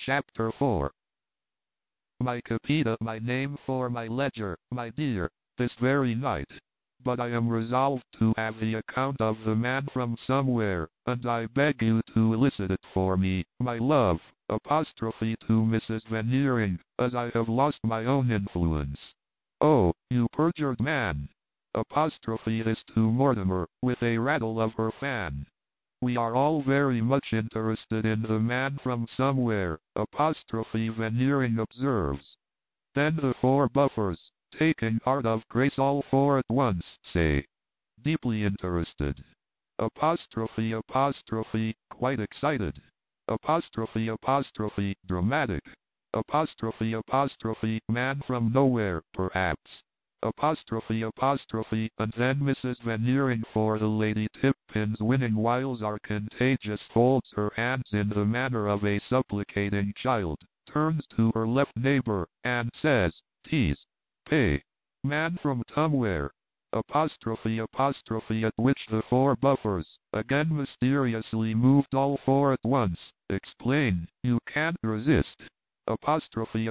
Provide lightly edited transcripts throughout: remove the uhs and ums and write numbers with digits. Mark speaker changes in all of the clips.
Speaker 1: Chapter 4. My Capita, my name for my ledger, my dear, this very night. But I am resolved to have the account of the man from somewhere, and I beg you to elicit it for me, my love, apostrophe to Mrs. Veneering, as I have lost my own influence. Oh, you perjured man! Apostrophe this to Mortimer, with a rattle of her fan. We are all very much interested in the man from somewhere, apostrophe Veneering observes. Then the four Buffers, taking heart of grace all four at once, say, deeply interested. Apostrophe, quite excited. Apostrophe, dramatic. Apostrophe, man from nowhere, perhaps. Apostrophe, and then Mrs. Veneering, for the Lady Tipton's winning wiles are contagious, folds her hands in the manner of a supplicating child, turns to her left neighbor, and says, tease, pay, man from somewhere. Apostrophe, at which the four Buffers, again mysteriously moved all four at once, explain, you can't resist. Apostrophe,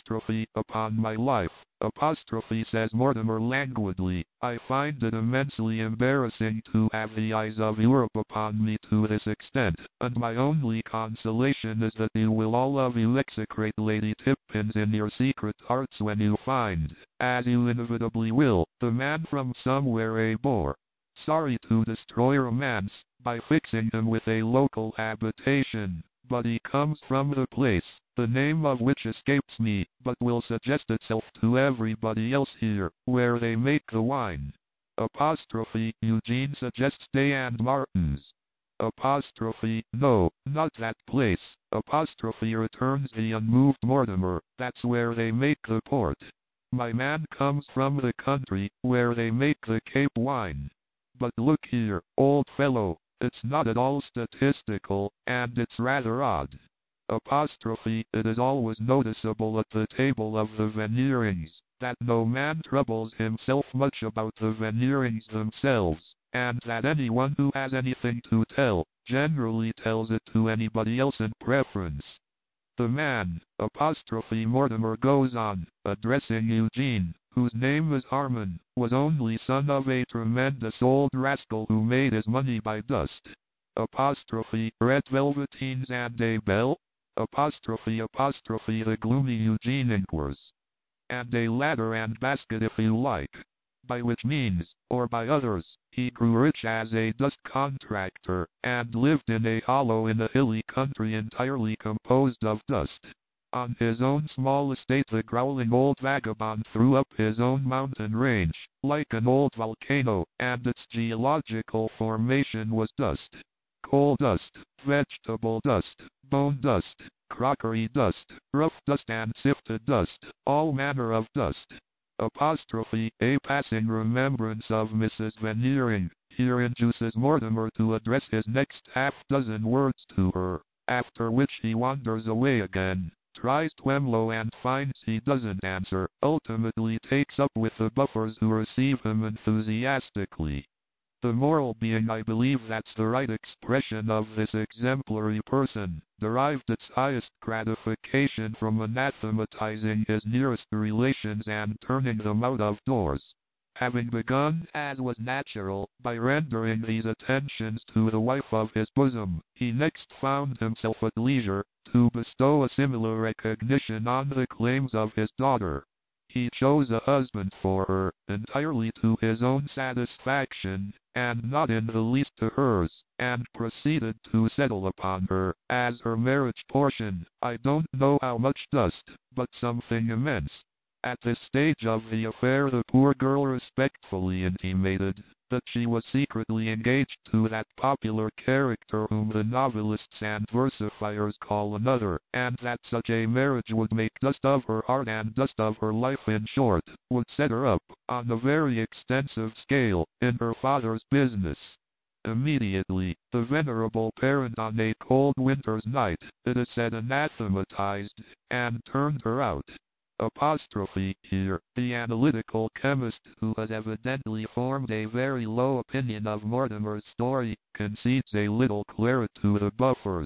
Speaker 1: upon my life, apostrophe, says Mortimer languidly, I find it immensely embarrassing to have the eyes of Europe upon me to this extent, and my only consolation is that you will all of you execrate Lady Tipkins in your secret hearts when you find, as you inevitably will, the man from somewhere a bore. Sorry to destroy romance, by fixing him with a local habitation. But he comes from the place, the name of which escapes me, but will suggest itself to everybody else here, where they make the wine. Apostrophe, Eugene suggests Day and Martin's. Apostrophe, no, not that place. Apostrophe, returns the unmoved Mortimer, that's where they make the port. My man comes from the country, where they make the Cape wine. But look here, old fellow. It's not at all statistical, and it's rather odd. Apostrophe, it is always noticeable at the table of the Veneerings, that no man troubles himself much about the Veneerings themselves, and that anyone who has anything to tell, generally tells it to anybody else in preference. The man, apostrophe Mortimer goes on, addressing Eugene, whose name is Harmon, was only son of a tremendous old rascal who made his money by dust. Apostrophe, red velveteens and a bell? Apostrophe, the gloomy Eugene inquires. And a ladder and basket if you like. By which means, or by others, he grew rich as a dust contractor, and lived in a hollow in a hilly country entirely composed of dust. On his own small estate the growling old vagabond threw up his own mountain range, like an old volcano, and its geological formation was dust. Coal dust, vegetable dust, bone dust, crockery dust, rough dust and sifted dust, all manner of dust. Apostrophe, a passing remembrance of Mrs. Veneering, here induces Mortimer to address his next half-dozen words to her, after which he wanders away again, tries Twemlow and finds he doesn't answer, ultimately takes up with the Buffers who receive him enthusiastically. The moral being, I believe that's the right expression of this exemplary person, derived its highest gratification from anathematizing his nearest relations and turning them out of doors. Having begun, as was natural, by rendering these attentions to the wife of his bosom, he next found himself at leisure to bestow a similar recognition on the claims of his daughter. He chose a husband for her, entirely to his own satisfaction, and not in the least to hers, and proceeded to settle upon her, as her marriage portion, I don't know how much dust, but something immense. At this stage of the affair the poor girl respectfully intimated that she was secretly engaged to that popular character whom the novelists and versifiers call another, and that such a marriage would make dust of her heart and dust of her life, in short, would set her up, on a very extensive scale, in her father's business. Immediately, the venerable parent on a cold winter's night, it is said, anathematized, and turned her out. Apostrophe, here, the analytical chemist who has evidently formed a very low opinion of Mortimer's story, concedes a little claret to the Buffers.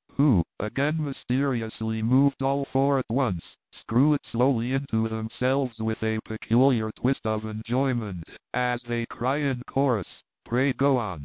Speaker 1: who, again mysteriously moved all four at once, screw it slowly into themselves with a peculiar twist of enjoyment, as they cry in chorus, "Pray go on."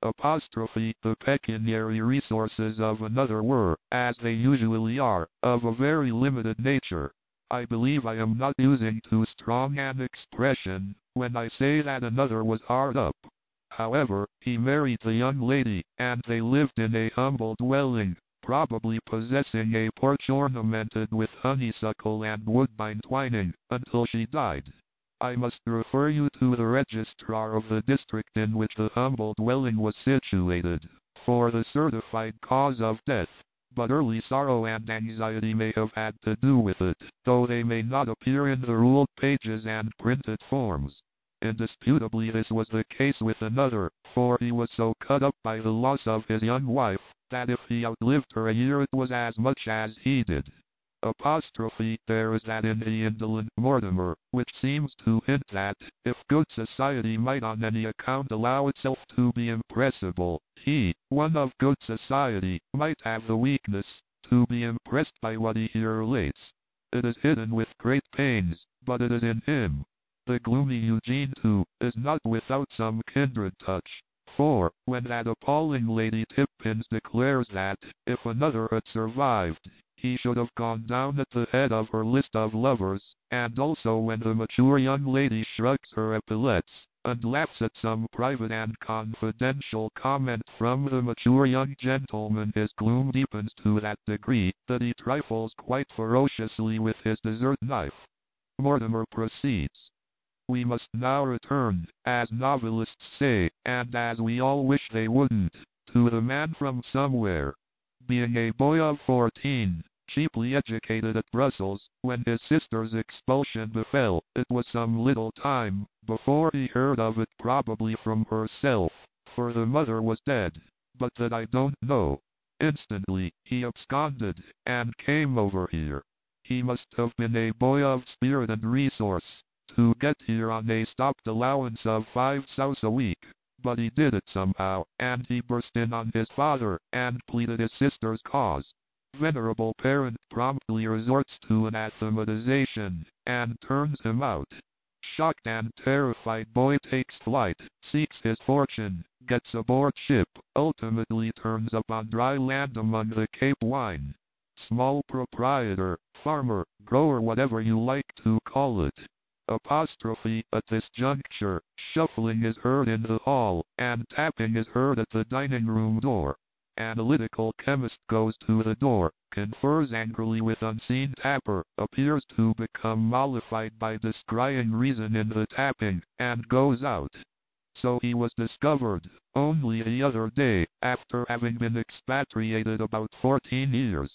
Speaker 1: The pecuniary resources of another were, as they usually are, of a very limited nature. I believe I am not using too strong an expression when I say that another was hard up. However, he married the young lady, and they lived in a humble dwelling, probably possessing a porch ornamented with honeysuckle and woodbine twining, until she died. I must refer you to the registrar of the district in which the humble dwelling was situated, for the certified cause of death, but early sorrow and anxiety may have had to do with it, though they may not appear in the ruled pages and printed forms. Indisputably this was the case with another, for he was so cut up by the loss of his young wife, that if he outlived her a year it was as much as he did. There is that in the indolent Mortimer, which seems to hint that, if good society might on any account allow itself to be impressible, he, one of good society, might have the weakness to be impressed by what he here relates. It is hidden with great pains, but it is in him. The gloomy Eugene, too, is not without some kindred touch. For, when that appalling Lady Tipkins declares that, if another had survived, he should have gone down at the head of her list of lovers, and also when the mature young lady shrugs her epaulets, and laughs at some private and confidential comment from the mature young gentleman, his gloom deepens to that degree, that he trifles quite ferociously with his dessert knife. Mortimer proceeds. We must now return, as novelists say, and as we all wish they wouldn't, to the man from somewhere. Being a boy of 14, cheaply educated at Brussels, when his sister's expulsion befell, it was some little time before he heard of it, probably from herself, for the mother was dead, but that I don't know. Instantly, he absconded, and came over here. He must have been a boy of spirit and resource, to get here on a stopped allowance of 5 sous a week. But he did it somehow, and he burst in on his father, and pleaded his sister's cause. Venerable parent promptly resorts to anathematization, and turns him out. Shocked and terrified boy takes flight, seeks his fortune, gets aboard ship, ultimately turns up on dry land among the Cape wine. Small proprietor, farmer, grower, whatever you like to call it. At this juncture, shuffling his herd in the hall, and tapping his herd at the dining room door. Analytical chemist goes to the door, confers angrily with unseen tapper, appears to become mollified by descrying reason in the tapping, and goes out. So he was discovered, only the other day, after having been expatriated about 14 years.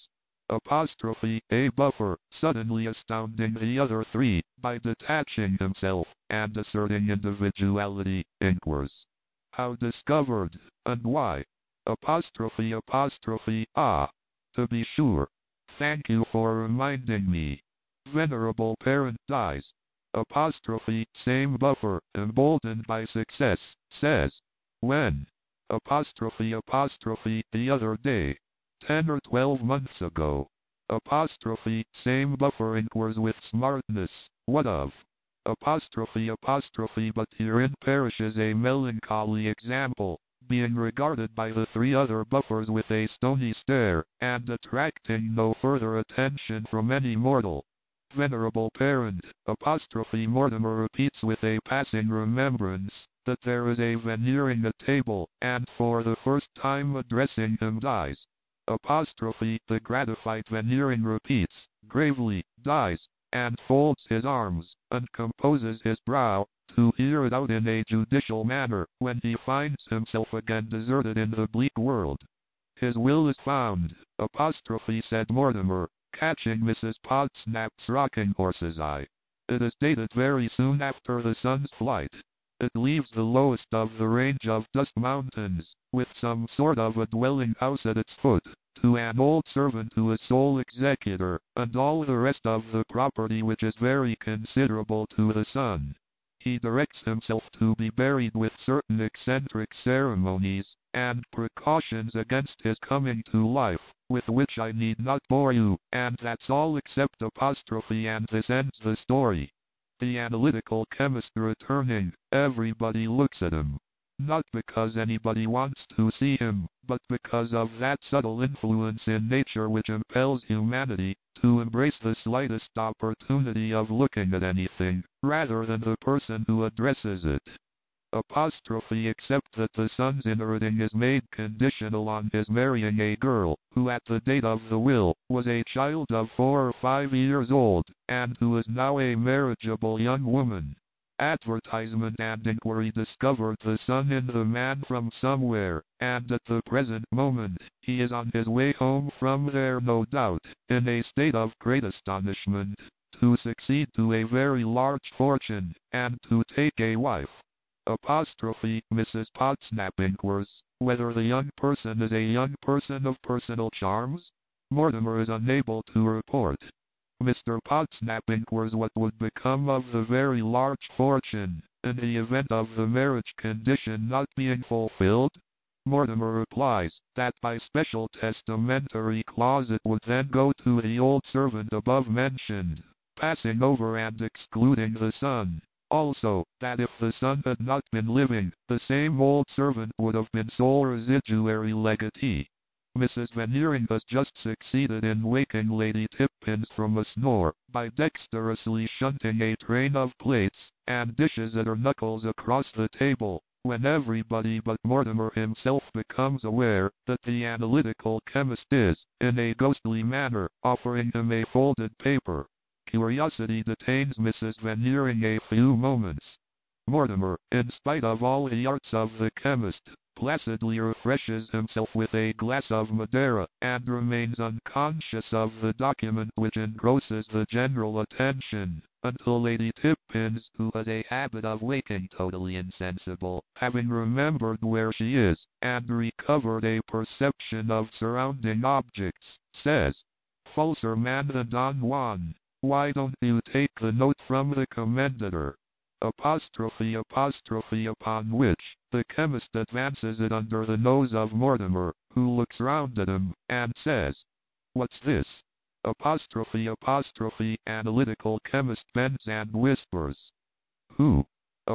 Speaker 1: A buffer, suddenly astounding the other three, by detaching himself, and asserting individuality, inquires. How discovered, and why? Ah, to be sure. Thank you for reminding me. Venerable parent dies. Same buffer, emboldened by success, says. When? The other day. 10 or 12 months ago. Same buffer inquires with smartness, what of? But herein perishes a melancholy example, being regarded by the three other buffers with a stony stare, and attracting no further attention from any mortal. Venerable parent, Mortimer repeats with a passing remembrance, that there is a Veneering at table, and for the first time addressing him dies. The gratified Veneering repeats, gravely, dies, and folds his arms, and composes his brow, to hear it out in a judicial manner, when he finds himself again deserted in the bleak world. His will is found, said Mortimer, catching Mrs. Podsnap's rocking horse's eye. It is dated very soon after the sun's flight. It leaves the lowest of the range of dust mountains, with some sort of a dwelling house at its foot, to an old servant who is sole executor, and all the rest of the property, which is very considerable, to the son. He directs himself to be buried with certain eccentric ceremonies, and precautions against his coming to life, with which I need not bore you, and that's all except apostrophe, and this ends the story. The analytical chemist returning, everybody looks at him. Not because anybody wants to see him, but because of that subtle influence in nature which impels humanity to embrace the slightest opportunity of looking at anything, rather than the person who addresses it. Apostrophe except that the son's inheriting is made conditional on his marrying a girl, who at the date of the will, was a child of 4 or 5 years old, and who is now a marriageable young woman. Advertisement and inquiry discovered the son in the man from somewhere, and at the present moment, he is on his way home from there, no doubt, in a state of great astonishment, to succeed to a very large fortune, and to take a wife. Apostrophe, Mrs. Podsnap inquires whether the young person is a young person of personal charms? Mortimer is unable to report. Mr. Podsnap inquires what would become of the very large fortune, in the event of the marriage condition not being fulfilled. Mortimer replies, that by special testamentary clause it would then go to the old servant above mentioned, passing over and excluding the son. Also, that if the son had not been living, the same old servant would have been sole residuary legatee. Mrs. Veneering has just succeeded in waking Lady Tipkins from a snore, by dexterously shunting a train of plates and dishes at her knuckles across the table, when everybody but Mortimer himself becomes aware that the analytical chemist is, in a ghostly manner, offering him a folded paper. Curiosity detains Mrs. Veneering a few moments. Mortimer, in spite of all the arts of the chemist, placidly refreshes himself with a glass of Madeira, and remains unconscious of the document which engrosses the general attention, until Lady Tipkins, who has a habit of waking totally insensible, having remembered where she is, and recovered a perception of surrounding objects, says, "Falser man than Don Juan. Why don't you take the note from the commendator?" Apostrophe, upon which, the chemist advances it under the nose of Mortimer, who looks round at him, and says, "What's this?" Apostrophe, analytical chemist bends and whispers, "Who?"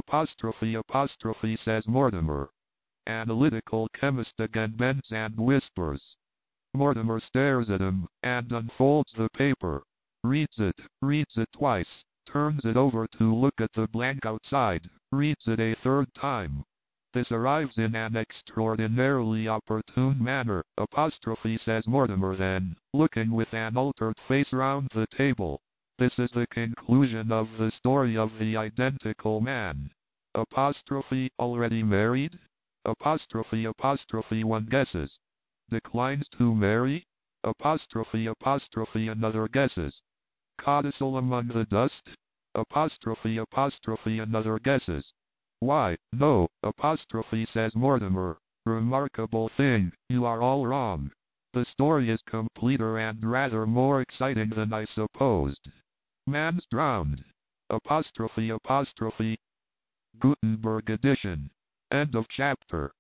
Speaker 1: Apostrophe, says Mortimer. Analytical chemist again bends and whispers. Mortimer stares at him, and unfolds the paper. Reads it twice, turns it over to look at the blank outside, reads it a third time. This arrives in an extraordinarily opportune manner, apostrophe, says Mortimer then, looking with an altered face round the table. This is the conclusion of the story of the identical man. Apostrophe, already married? Apostrophe, one guesses. Declines to marry? Apostrophe, another guesses. Codicil among the dust? Apostrophe, another guesses. Why, no, apostrophe, says Mortimer. Remarkable thing, you are all wrong. The story is completer and rather more exciting than I supposed. Man's drowned. Apostrophe, Gutenberg edition. End of chapter.